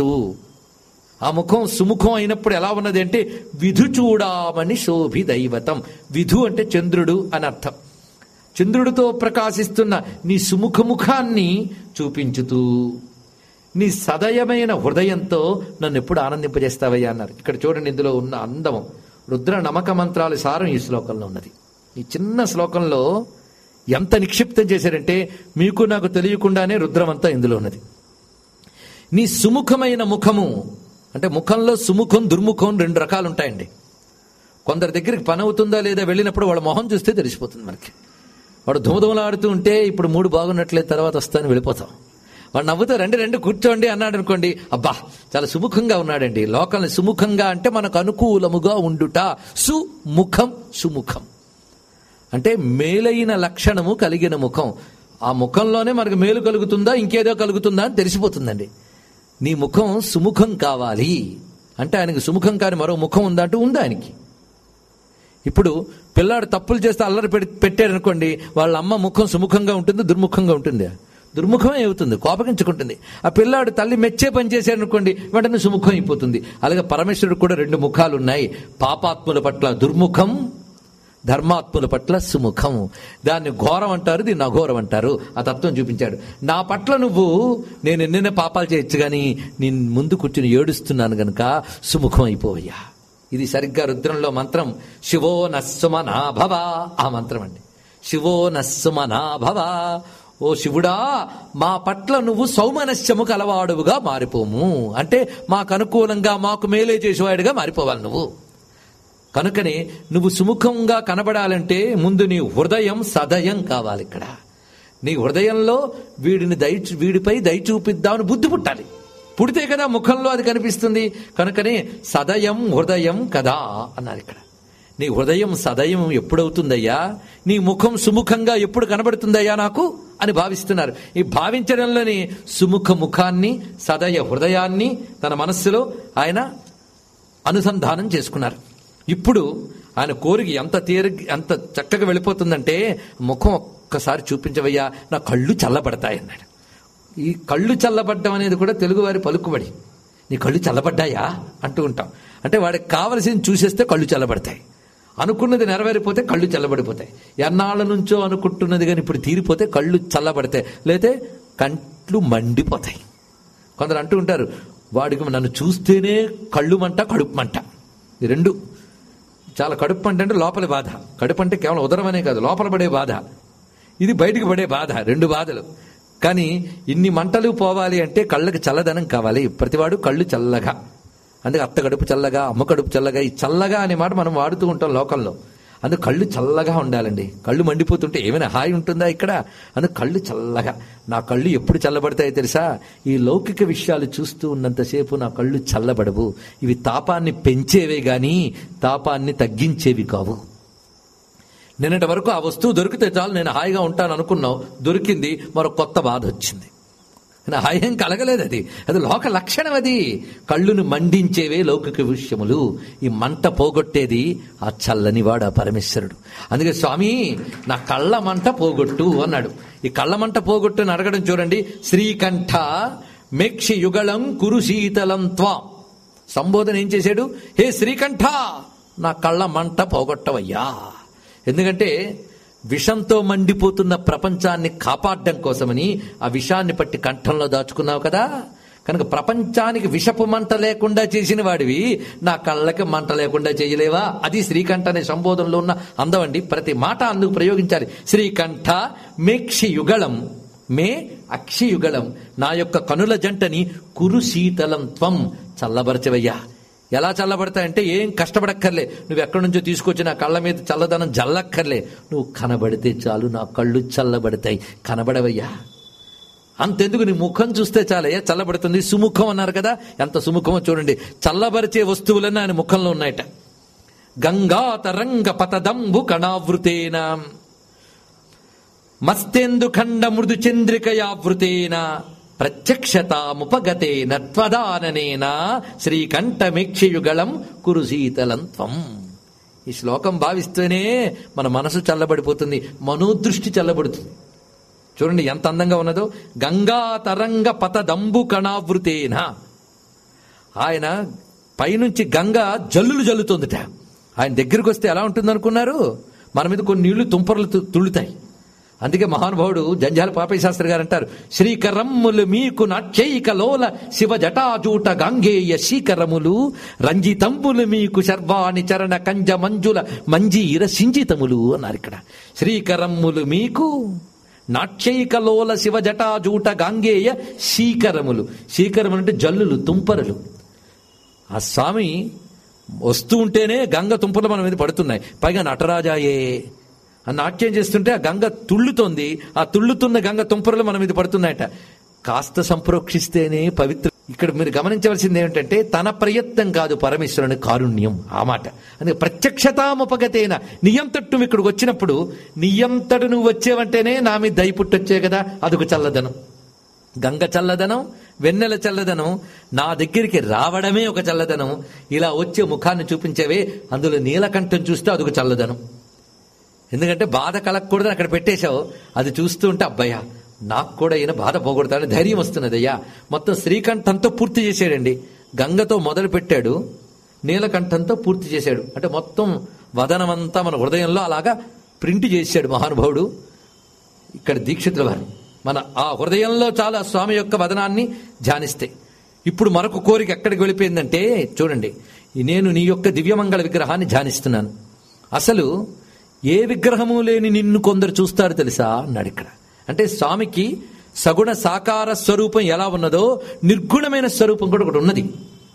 ఆ ముఖం సుముఖం అయినప్పుడు ఎలా ఉన్నది అంటే విధు చూడామని శోభి దైవతం. విధు అంటే చంద్రుడు అని అర్థం. చంద్రుడితో ప్రకాశిస్తున్న నీ సుముఖముఖాన్ని చూపించుతూ నీ సదయమైన హృదయంతో నన్ను ఎప్పుడు ఆనందింపజేస్తావయ్యా అన్నారు. ఇక్కడ చూడండి, ఇందులో ఉన్న అందం, రుద్ర నమక మంత్రాల సారం ఈ శ్లోకంలో ఉన్నది. ఈ చిన్న శ్లోకంలో ఎంత నిక్షిప్తం చేశారంటే మీకు నాకు తెలియకుండానే రుద్రమంతా ఇందులో ఉన్నది. నీ సుముఖమైన ముఖము అంటే ముఖంలో సుముఖం దుర్ముఖం రెండు రకాలు ఉంటాయండి. కొందరి దగ్గరికి పని అవుతుందా లేదా వెళ్ళినప్పుడు వాళ్ళ మొహం చూస్తే తెలిసిపోతుంది మనకి. వాడు ధుమధుమలాడుతూ ఉంటే ఇప్పుడు మూడు బాగున్నట్లేదు, తర్వాత వస్తాను వెళ్ళిపోతాం. వాడు నవ్వుతూ రండి కూర్చోండి అన్నాడు అనుకోండి, అబ్బా చాలా సుముఖంగా ఉన్నాడండి. లోకల్ని సుముఖంగా అంటే మనకు అనుకూలముగా ఉండుట. సుముఖం సుముఖం అంటే మేలైన లక్షణము కలిగిన ముఖం. ఆ ముఖంలోనే మనకు మేలు కలుగుతుందా ఇంకేదో కలుగుతుందా అని తెలిసిపోతుందండి. నీ ముఖం సుముఖం కావాలి అంటే ఆయనకి సుముఖం కాని మరో ముఖం ఉందా అంటే ఉంది ఆయనకి. ఇప్పుడు పిల్లాడు తప్పులు చేస్తే అల్లరి పెట్టారనుకోండి, వాళ్ళ అమ్మ ముఖం సుముఖంగా ఉంటుంది దుర్ముఖంగా ఉంటుంది? దుర్ముఖమే అవుతుంది, కోపగించుకుంటుంది. ఆ పిల్లాడు తల్లి మెచ్చే పని చేశారనుకోండి, వెంటనే సుముఖం అయిపోతుంది. అలాగే పరమేశ్వరుడు కూడా రెండు ముఖాలు ఉన్నాయి. పాపాత్ముల పట్ల దుర్ముఖం, ధర్మాత్ముల పట్ల సుముఖం. దాన్ని ఘోరం అంటారు, దీన్ని అఘోరం అంటారు. ఆ తత్వం చూపించాడు. నా పట్ల నువ్వు నేను ఎన్నెన్న పాపాలు చేయొచ్చు కానీ నేను ముందు కూర్చుని ఏడుస్తున్నాను గనక సుముఖం అయిపోవయ్యా. ఇది సరిగ్గా రుద్రంలో మంత్రం శివో నస్సుమనా భవ. ఆ మంత్రం అండి, శివో నస్సుమనా భవ. ఓ శివుడా, మా పట్ల నువ్వు సౌమనస్యము కలవాడుగా మారిపోము. అంటే మాకు అనుకూలంగా మాకు మేలే చేసేవాడిగా మారిపోవాలి నువ్వు. కనుకనే నువ్వు సుముఖంగా కనబడాలంటే ముందు నీ హృదయం సదయం కావాలి. ఇక్కడ నీ హృదయంలో వీడిపై దయ చూపిద్దామని బుద్ధి పుట్టాలి. పుడితే కదా ముఖంలో అది కనిపిస్తుంది. కనుకనే సదయం హృదయం కదా అన్నారు ఇక్కడ. నీ హృదయం సదయం ఎప్పుడవుతుందయ్యా, నీ ముఖం సుముఖంగా ఎప్పుడు కనబడుతుందయ్యా నాకు అని భావిస్తున్నారు. ఈ భావించడంలోని సుముఖ ముఖాన్ని సదయ హృదయాన్ని తన మనస్సులో ఆయన అనుసంధానం చేసుకున్నారు. ఇప్పుడు ఆయన కోరిక ఎంత చక్కగా వెళ్ళిపోతుందంటే ముఖం ఒక్కసారి చూపించవయ్యా, నా కళ్ళు చల్లబడతాయి అన్నాడు. ఈ కళ్ళు చల్లబడ్డం అనేది కూడా తెలుగువారి పలుకుబడి. నీ కళ్ళు చల్లబడ్డాయా అంటూ ఉంటాం. అంటే వాడికి కావలసింది చూసేస్తే కళ్ళు చల్లబడతాయి, అనుకున్నది నెరవేరిపోతే కళ్ళు చల్లబడిపోతాయి. ఎన్నాళ్ళ నుంచో అనుకుంటున్నది కానీ ఇప్పుడు తీరిపోతే కళ్ళు చల్లబడతాయి, లేతే కంట్లు మండిపోతాయి. కొందరు అంటూ ఉంటారు, వాడికి నన్ను చూస్తేనే కళ్ళు మంట కడుపు మంట. ఈ రెండు చాలా కడుపు మంట అంటే లోపలి బాధ. కడుపు అంటే కేవలం ఉదరమనే కాదు, లోపల పడే బాధ. ఇది బయటికి పడే బాధ, రెండు బాధలు. కానీ ఇన్ని మంటలు పోవాలి అంటే కళ్ళకి చల్లదనం కావాలి. ప్రతివాడు కళ్ళు చల్లగా, అందుకే అత్త కడుపు చల్లగా, అమ్మ కడుపు చల్లగా. ఈ చల్లగా అనే మాట మనం వాడుతూ ఉంటాం లోకంలో. అందుకు కళ్ళు చల్లగా ఉండాలండి. కళ్ళు మండిపోతుంటే ఏమైనా హాయి ఉంటుందా ఇక్కడ? అందుకు కళ్ళు చల్లగా. నా కళ్ళు ఎప్పుడు చల్లబడతాయో తెలుసా? ఈ లౌకిక విషయాలు చూస్తూ ఉన్నంతసేపు నా కళ్ళు చల్లబడవు. ఇవి తాపాన్ని పెంచేవే గాని తాపాన్ని తగ్గించేవి కావు. నిన్నటి వరకు ఆ వస్తువు దొరికితే చాలు నేను హాయిగా ఉంటాను అనుకున్నావు, దొరికింది, మరో కొత్త బాధ వచ్చింది. హాయం కలగలేదు. అది లోక లక్షణం. అది కళ్ళును మండించేవే లౌకిక విషయములు. ఈ మంట పోగొట్టేది ఆ చల్లనివాడు ఆ పరమేశ్వరుడు. అందుకే స్వామి నా కళ్ళ మంట పోగొట్టు అన్నాడు. ఈ కళ్ళ మంట పోగొట్టు అని అడగడం చూడండి. శ్రీకంఠ మేక్షి యుగళం కురు శీతలం త్వాం. సంబోధన ఏం చేశాడు? హే శ్రీకంఠ, నా కళ్ళ మంట పోగొట్టవయ్యా. ఎందుకంటే విషంతో మండిపోతున్న ప్రపంచాన్ని కాపాడడం కోసమని ఆ విషాన్ని పట్టి కంఠంలో దాచుకున్నావు కదా, కనుక ప్రపంచానికి విషపు మంట లేకుండా చేసిన వాడివి నా కళ్ళకి మంట లేకుండా చేయలేవా? అది శ్రీకంఠ అనే సంబోధనలో ఉన్న అందం అండి. ప్రతి మాట అందుకు ప్రయోగించాలి. శ్రీకంఠ మేక్షి యుగళం మే అక్షియుగళం, నా యొక్క కనుల జంటని కురు శీతలం త్వం, చల్లబరచవయ్యా. ఎలా చల్లబడతాయంటే ఏం కష్టపడక్కర్లే, నువ్వు ఎక్కడి నుంచో తీసుకొచ్చి నా కళ్ళ మీద చల్లదనం జల్లక్కర్లే, నువ్వు కనబడితే చాలు నా కళ్ళు చల్లబడతాయి, కనబడవయ్యా. అంతెందుకు, నీ ముఖం చూస్తే చాలయ్యా చల్లబడుతుంది. సుముఖం అన్నారు కదా, ఎంత సుముఖమో చూడండి. చల్లబరిచే వస్తువులన్నీ ఆయన ముఖంలో ఉన్నాయట. గంగా తరంగ పతదంబు కణావృతేన మస్తేందు ఖండ మృదు చంద్రికయావృతేన ప్రత్యక్షతాముపగతేన త్వదాననేన శ్రీకంఠమేక్షయుగళం కురు శీతలం త్వం. ఈ శ్లోకం భావిస్తేనే మన మనసు చల్లబడిపోతుంది, మనోదృష్టి చల్లబడుతుంది. చూడండి ఎంత అందంగా ఉన్నదో. గంగా తరంగ పతదంబు కణావృతేన, ఆయన పైనుంచి గంగ జల్లులు జల్లుతుందిట. ఆయన దగ్గరికి వస్తే ఎలా ఉంటుంది అనుకున్నారు? మన మీద కొన్ని నీళ్లు తుంపరలు తుళ్ళుతాయి. అందుకే మహానుభావుడు జంజాల పాపయ్య శాస్త్రి గారు అంటారు, శ్రీకరమ్ములు మీకు నాట్యైక లోల శివ జటాజూట గాంగేయ శీకరములు రంజితంబులు మీకు శర్వాణి చరణ కంజ మంజుల మంజీర సింజితములు అన్నారు. ఇక్కడ శ్రీకరమ్ములు మీకు నాట్యైకలోల శివ జటాజూట గాంగేయ శీకరములు. శీకరములు అంటే జల్లులు, తుంపరలు. ఆ స్వామి వస్తూ ఉంటేనే గంగ తుంపలు మన మీద పడుతున్నాయి. పైగా నటరాజాయే ఆ నాట్యం చేస్తుంటే ఆ గంగ తుళ్ళుతోంది, ఆ తుళ్ళుతున్న గంగ తుంపరలు మన మీద పడుతున్నాయట. కాస్త సంప్రోక్షిస్తేనే పవిత్ర. ఇక్కడ మీరు గమనించవలసింది ఏమిటంటే తన ప్రయత్నం కాదు పరమేశ్వరుని కారుణ్యం, ఆ మాట. అందుకే ప్రత్యక్షతాముపగతేన, నియంతట్టు ఇక్కడికి వచ్చినప్పుడు నియంతడు నువ్వు వచ్చేవంటేనే నా మీద దయ పుట్టొచ్చే కదా, అదొక చల్లదనం. గంగ చల్లదనం, వెన్నెల చల్లదనం, నా దగ్గరికి రావడమే ఒక చల్లదనం. ఇలా వచ్చే ముఖాన్ని చూపించేవే, అందులో నీలకంఠం చూస్తే అదొక చల్లదనం. ఎందుకంటే బాధ కలగకూడదని అక్కడ పెట్టేశావు, అది చూస్తూ ఉంటే అబ్బయ్యా నాకు కూడా ఈయన బాధ పోగొడతాడని ధైర్యం వస్తున్నదయ్యా. మొత్తం శ్రీకంఠంతో పూర్తి చేశాడండి. గంగతో మొదలు పెట్టాడు, నీలకంఠంతో పూర్తి చేశాడు. అంటే మొత్తం వదనమంతా మన హృదయంలో అలాగా ప్రింట్ చేశాడు మహానుభావుడు. ఇక్కడ దీక్షితుల వారు మన ఆ హృదయంలో చాలా స్వామి యొక్క వదనాన్ని ధ్యానిస్తే. ఇప్పుడు మరొక కోరిక ఎక్కడికి వెళ్ళిపోయిందంటే చూడండి, నేను నీ యొక్క దివ్యమంగళ విగ్రహాన్ని ధ్యానిస్తున్నాను. అసలు ఏ విగ్రహము లేని నిన్ను కొందరు చూస్తారు తెలుసా అన్నాడు ఇక్కడ. అంటే స్వామికి సగుణ సాకార స్వరూపం ఎలా ఉన్నదో నిర్గుణమైన స్వరూపం కూడా ఒకటి ఉన్నది.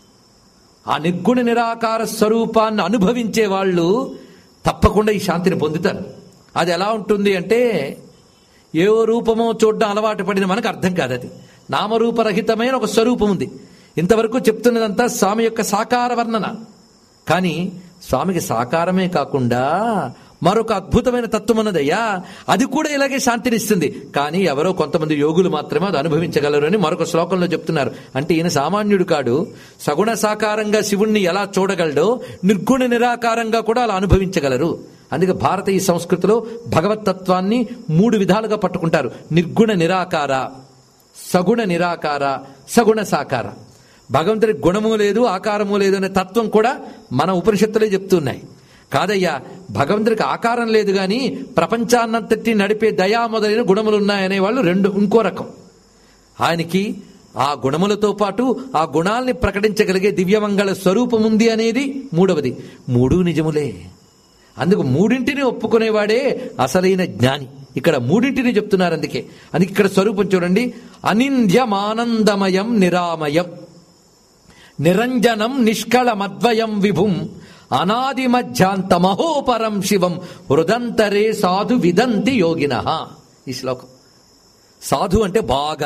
ఆ నిర్గుణ నిరాకార స్వరూపాన్ని అనుభవించే వాళ్ళు తప్పకుండా ఈ శాంతిని పొందుతారు. అది ఎలా ఉంటుంది అంటే ఏ రూపమో చూడడం అలవాటు పడిన మనకు అర్థం కాదు. అది నామరూపరహితమైన ఒక స్వరూపం ఉంది. ఇంతవరకు చెప్తున్నదంతా స్వామి యొక్క సాకార వర్ణన. కానీ స్వామికి సాకారమే కాకుండా మరొక అద్భుతమైన తత్వం ఉన్నదయ్యా, అది కూడా ఇలాగే శాంతినిస్తుంది. కానీ ఎవరో కొంతమంది యోగులు మాత్రమే అది అనుభవించగలరు అని మరొక శ్లోకంలో చెప్తున్నారు. అంటే ఈయన సామాన్యుడు కాడు. సగుణ సాకారంగా శివుణ్ణి ఎలా చూడగలడో నిర్గుణ నిరాకారంగా కూడా అలా అనుభవించగలరు. అందుకే భారతీయ సంస్కృతిలో భగవతత్వాన్ని 3 విధాలుగా పట్టుకుంటారు. నిర్గుణ నిరాకార, సగుణ నిరాకార, సగుణ సాకార. భగవంతుడికి గుణము లేదు, ఆకారము లేదు అనే తత్వం కూడా మన ఉపనిషత్తులే చెప్తున్నాయి. కాదయ్యా, భగవంతుడికి ఆకారం లేదు కానీ ప్రపంచాన్నంతటి నడిపే దయా మొదలైన గుణములు ఉన్నాయనే వాళ్ళు ఇంకో రకం. ఆయనకి ఆ గుణములతో పాటు ఆ గుణాల్ని ప్రకటించగలిగే దివ్యమంగళ స్వరూపం ఉంది అనేది మూడవది. 3 నిజములే. అందుకు 3 ఒప్పుకునేవాడే అసలైన జ్ఞాని. ఇక్కడ 3 చెప్తున్నారు. అందుకే ఇక్కడ స్వరూపం చూడండి. అనింద్యమానందమయం నిరామయం నిరంజనం నిష్కళమద్వయం విభుం అనాది మధ్యాంత మహోపరం శివం హృదంతరే సాధు విదంతి యోగినః. ఈ శ్లోకం సాధు అంటే బాగా,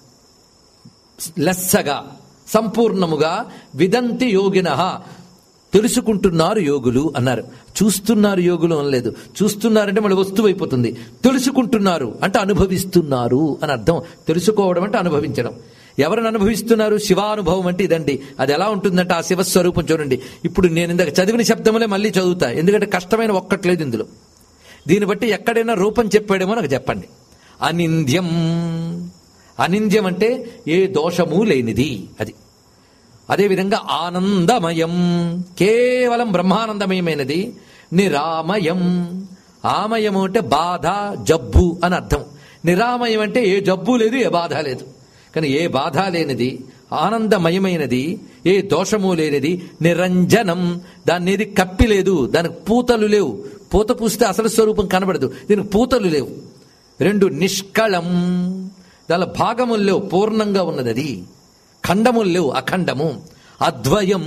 లెస్సగా, సంపూర్ణముగా, విదంతి యోగినః తెలుసుకుంటున్నారు యోగులు అన్నారు. చూస్తున్నారు యోగులు అనలేదు. చూస్తున్నారంటే మళ్ళీ వస్తువు అయిపోతుంది. తెలుసుకుంటున్నారు అంటే అనుభవిస్తున్నారు అని అర్థం. తెలుసుకోవడం అంటే అనుభవించడం. ఎవరిని అనుభవిస్తున్నారు? శివానుభవం అంటే ఇదండి. అది ఎలా ఉంటుందంటే ఆ శివస్వరూపం చూడండి. ఇప్పుడు నేను ఇందాక చదివిన శబ్దములే మళ్ళీ చదువుతా, ఎందుకంటే కష్టమైన ఒక్కట్లేదు ఇందులో. దీన్ని బట్టి ఎక్కడైనా రూపం చెప్పాడేమో నాకు చెప్పండి. అనింద్యం. అనింద్యం అంటే ఏ దోషము లేనిది. అది అదేవిధంగా ఆనందమయం, కేవలం బ్రహ్మానందమయమైనది. నిరామయం, ఆమయము అంటే బాధ, జబ్బు అని అర్థం. నిరామయం అంటే ఏ జబ్బు లేదు, ఏ బాధ లేదు. కానీ ఏ బాధ లేనిది, ఆనందమయమైనది, ఏ దోషము లేనిది. నిరంజనం, దాన్ని ఏది కప్పి లేదు, దానికి పూతలు లేవు. పూత పూస్తే అసలు స్వరూపం కనబడదు, దీనికి పూతలు లేవు. 2 నిష్కళం, దాని భాగములు లేవు, పూర్ణంగా ఉన్నది అది. ఖండములు లేవు, అఖండము. అద్వయం,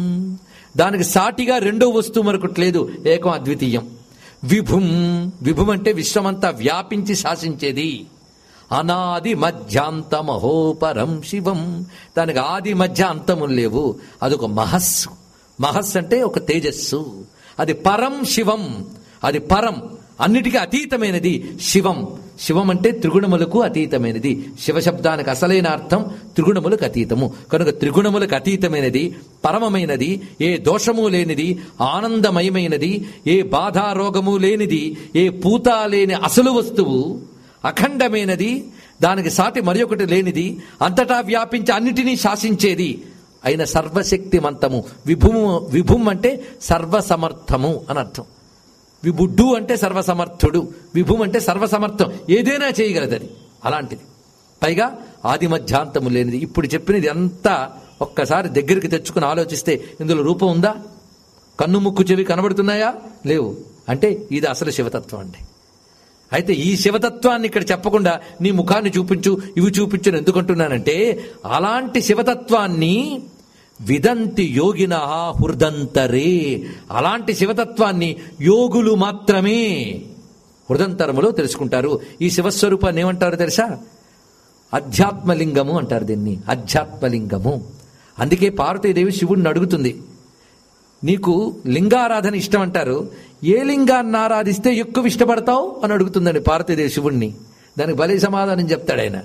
దానికి సాటిగా రెండో వస్తువు మరొకటి లేదు, ఏకం అద్వితీయం. విభుం, విభుం అంటే విశ్వమంతా వ్యాపించి శాసించేది. అనాది మధ్యాంతమహోపరం శివం, దానికి ఆది మధ్య అంతములు లేవు, అదొక మహస్సు. మహస్సు అంటే ఒక తేజస్సు. అది పరం శివం, అది పరం, అన్నిటికీ అతీతమైనది శివం. శివం అంటే త్రిగుణములకు అతీతమైనది. శివశబ్దానికి అసలైన అర్థం త్రిగుణములకు అతీతము. కనుక త్రిగుణములకు అతీతమైనది, పరమమైనది, ఏ దోషము లేనిది, ఆనందమయమైనది, ఏ బాధారోగము లేనిది, ఏ పూత లేని అసలు వస్తువు, అఖండమైనది, దానికి సాటి మరొకటి లేనిది, అంతటా వ్యాపించి అన్నిటినీ శాసించేది అయిన సర్వశక్తిమంతము. విభుము, విభుం అంటే సర్వసమర్థము అని అర్థం. విబుడ్డు అంటే సర్వసమర్థుడు, విభుం అంటే సర్వసమర్థం, ఏదైనా చేయగలదు అది. అలాంటిది, పైగా ఆది మధ్యాంతము లేనిది. ఇప్పుడు చెప్పినది అంతా ఒక్కసారి దగ్గరికి తెచ్చుకుని ఆలోచిస్తే ఇందులో రూపం ఉందా? కన్ను ముక్కు చెవి కనబడుతున్నాయా? లేవు. అంటే ఇది అసలు శివతత్వం అండి. అయితే ఈ శివతత్వాన్ని ఇక్కడ చెప్పకుండా నీ ముఖాన్ని చూపించు, ఇవి చూపించు ఎందుకంటున్నానంటే, అలాంటి శివతత్వాన్ని విదంతి యోగిన హృదంతరే, అలాంటి శివతత్వాన్ని యోగులు మాత్రమే హృదంతరములో తెలుసుకుంటారు. ఈ శివస్వరూపాన్ని ఏమంటారు తెలుసా? అధ్యాత్మలింగము అంటారు దీన్ని, అధ్యాత్మలింగము. అందుకే పార్వతీదేవి శివుడిని అడుగుతుంది, నీకు లింగారాధన ఇష్టం అంటారు, ఏ లింగాన్ని ఆరాధిస్తే ఎక్కువ ఇష్టపడతావు అని అడుగుతుందండి పార్వతీదేవి శివుణ్ణి. దానికి భలే సమాధానం చెప్తాడు ఆయన.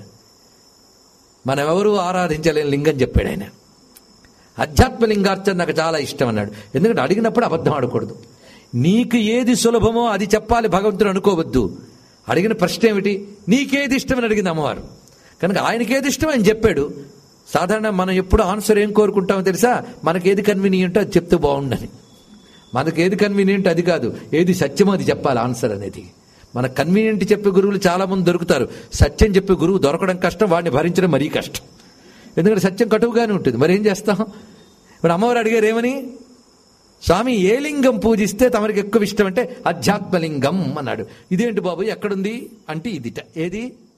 మనం ఎవరు ఆరాధించలేని లింగం చెప్పాడు ఆయన. అధ్యాత్మలింగార్చన నాకు చాలా ఇష్టం అన్నాడు. ఎందుకంటే అడిగినప్పుడు అబద్ధం ఆడకూడదు. నీకు ఏది సులభమో అది చెప్పాలి భగవంతుడు అనుకోవద్దు. అడిగిన ప్రశ్న ఏమిటి? నీకేది ఇష్టమని అడిగింది అమ్మవారు. కనుక ఆయనకేది ఇష్టం అని చెప్పాడు. సాధారణ మనం ఎప్పుడు ఆన్సర్ ఏం కోరుకుంటామో తెలుసా? మనకేది కన్వీనియంటో అది చెప్తే బాగుండని. మనకేది కన్వీనియంట్ అది కాదు, ఏది సత్యమో అది చెప్పాలి ఆన్సర్ అనేది. మన కన్వీనియంట్ చెప్పే గురువులు చాలా మంది దొరుకుతారు. సత్యం చెప్పే గురువు దొరకడం కష్టం, వాడిని భరించడం మరీ కష్టం. ఎందుకంటే సత్యం కటువుగానే ఉంటుంది. మరి ఏం చేస్తాం? ఇప్పుడు అమ్మవారు అడిగారు ఏమని? స్వామి ఏ లింగం పూజిస్తే తమరికి ఎక్కువ ఇష్టం అంటే అధ్యాత్మలింగం అన్నాడు. ఇదేంటి బాబు ఎక్కడుంది అంటే ఇదిట. ఏది?